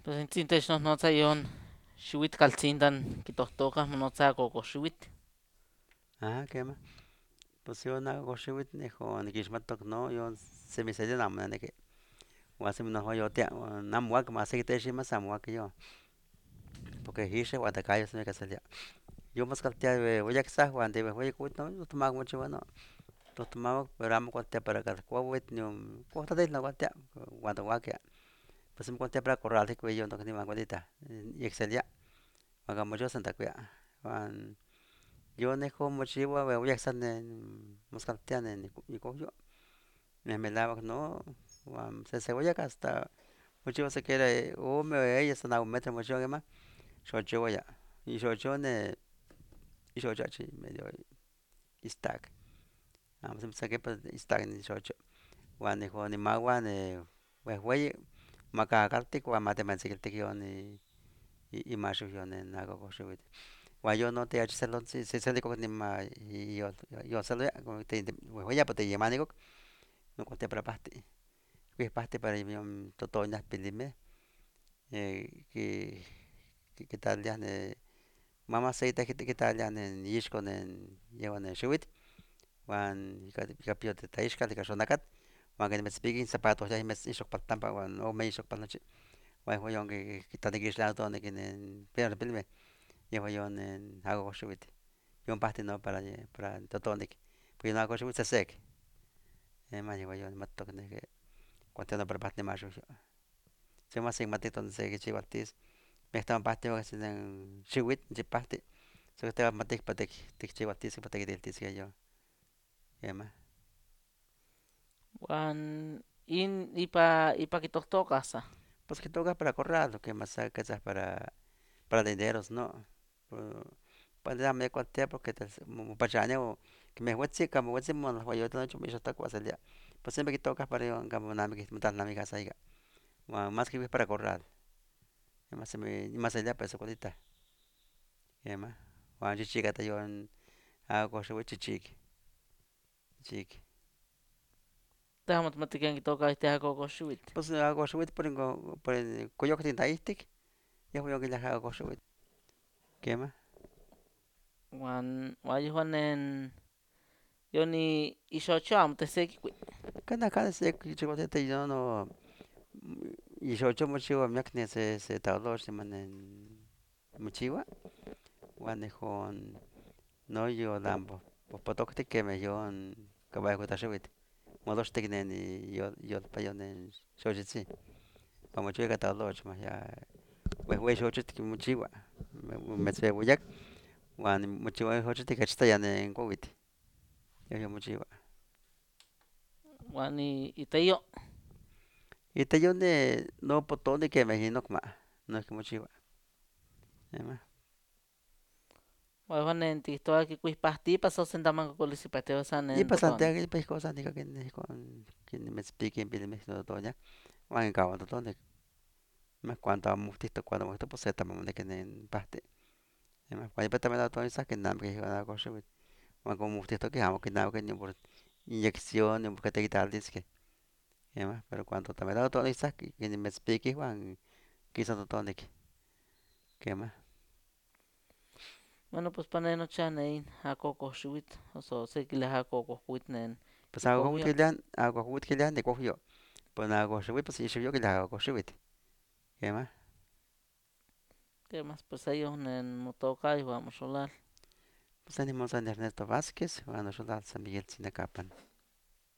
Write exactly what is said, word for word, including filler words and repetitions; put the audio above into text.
Pues intzintech nohnotza yon xiuitl kaltzintlan kitohtokah monotza kokoxuitl. Ajá, quema. Pues yo na goxiwit nejo nikixmatok no yo semiselia namo naneke. Wasimi no yo tia namuak masik te mas amuak yo. Porque hishe watakayo se me casalia. Yo mas kaltia we oyak sa wan de we kut no tomag mucho bueno. To tomag pero amo kaltia para kal kwa wet no kota de no kaltia wanda wakia. Pues me kaltia para corral que yo no que ni manguadita. Y excelia. Hagamos yo santa kuya. Wan yo nejo mochiwa we oyak sa ne mas kaltia ne ni cogió. Me melaba no wan se cebolla hasta mucho se quiere o me ella está na un metro mucho que más. Xocho ya. Y xocho ne y xocho chi medio istak. Vamos a empezar que pues istak ni xocho. Wan ni jo ni magua ne we we maka kartik wa mate man sikil yo ni y más yo ne na go go shubit. Wa yo no te ach salon si se sale ko ni ma yo yo salo ya ko te we ya pues te yemani ko no ko te para pasti. Que pasti para yo totoñas pilime eh que que tal ya ne mama seita que que tal ya ne yishko ne lleva ne shubit. Wan kapio te taishka de kashonakat wan que me speaking zapatos ya me ishok patampa wan o me ishok panoche wan ho yon que kita de gisla to ne que ne pero pilme yo yo ne hago shubit yo pasti no para para totonik pues no hago shubit se sek e ma yo yo matok ne que cuando no para pasti más yo se más sin matito ne se que chivatis me estaban pasti o que se shubit je pasti so que te matik patek tik chivatis patek del tis yo ema Wan in ipa ipa kitohtokah sa. pues que toca para corral, lo que más sacas es para, para dineros, ¿no? Pues, para darme cuenta porque te pachane o que me huetsi, como huetsi mon la guayo todo hecho me está cosa ya. Pues siempre que tocas para yo como nada que montar la amiga saiga. Más que para corral. Y más se me más allá para eso codita. Y más. Juan chichica te yo en algo se chichic. Chic. Tähän matikan kitokah tehdä kokoxuitl. Pues algo se por en por en coyo que tinta istik. Ya voy a que la hago se ¿Qué más? Wan wan yohanen yoni ixochoa moteseki. Cada cada se chico te yo no y yo yo mucho me acne se se talo se manen muchiwa wane hon no yo lambo po potok te que me yo en caballo ta shubit modos te que ni yo yo pa yo ne shojitsi pa mucho que talo ma ya we we shojit que muchiwa me se buyak wan muchiwa shojit que chita ya ne covid yo yo muchiwa Wan i itayo. y te yo ne no potón que me hino ma no es que muchiwa Wan yohanen tihtoa kikuihpahtipa so sentaman kokolisipahteo y sanen pa totonik. Santiago y pa cosas ni que ni con que me explique en pide me no doña van en cabo todo de me cuanto a mustito cuando musto pues está mamá de que en paste me cuando pa también todo eso que nada que va a cosa van con mustito que amo que nada que ni por inyección ni por te quitar disque pero cuando también todo eso que ni me explique van quizá todo de que más Bueno, pues paneno chanein a kokoxuitl. Oso sekile a kokohuitl nen pues hago jugo ikohyo. que le han hago jugo que le han de cogió pues hago pues si yo que le hago que más ¿Qué más? Pues ellos nen motoka y vamos a hablar. pues animamos a Ernesto Vázquez, bueno, yo San Miguel Sinacapan.